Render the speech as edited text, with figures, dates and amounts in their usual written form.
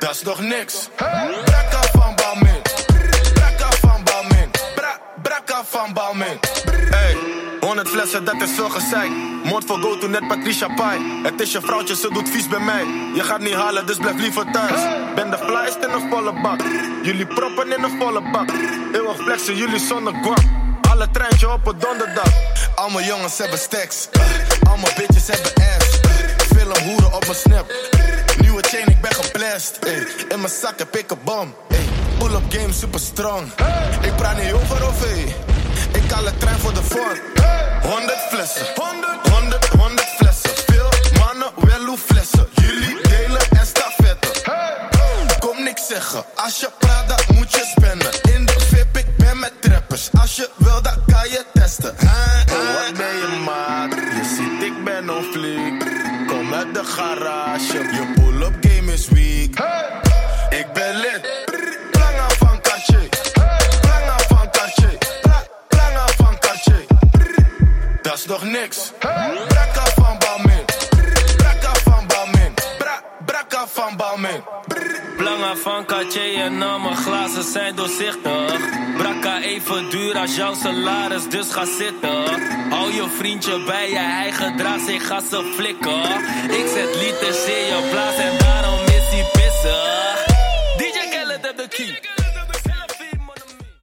Dat is nog niks. Brakka van Balmain. Brakka van Balmain. Brakka van Balmain. Hey, 100 flessen, dat is veel gezeik. Moord voor go to net Patricia Pai. Het is je vrouwtje, ze doet vies bij mij. Je gaat niet halen, dus blijf liever thuis. Ben de flyest in een volle bak. Jullie proppen in een volle bak. Eeuwig flexen, jullie zonder guap. Alle treintje op een donderdag. Al mijn jongens hebben stacks. Al mijn bitches hebben ass. Film hoeren op mijn snap. Nieuwe chain, ik ben geblest. In mijn zak heb ik een bom. Pull-up game super strong. Ik praat niet over OV. Ik haal een trein voor de vorm. 100 flessen. 100 flessen. Veel mannen, wel hoe flessen. Jullie delen en stafetten. Kom niks zeggen. Als je praat, dan moet je spenden. In de VIP, ik ben met trappers. Als je wil, dan kan je testen. Wat ben je maat? Je ziet, ik ben on fleek. Kom uit de garage. Je pull-up game is weak. Ik ben lid. Planga van Cartier. Planga van Cartier. Planga van Cartier. Dat is nog niks. Brakka van Balmain. Brakka van Balmain. Brakka van Balmain. Planga van Cartier en al mijn glazen zijn doorzichtig. Brakka even duur als jouw salaris, dus ga zitten. Hou je vriendje bij je, hij gedraagt zich als een flikker. Ik zet liters in je blaas en daarom is hij pissig.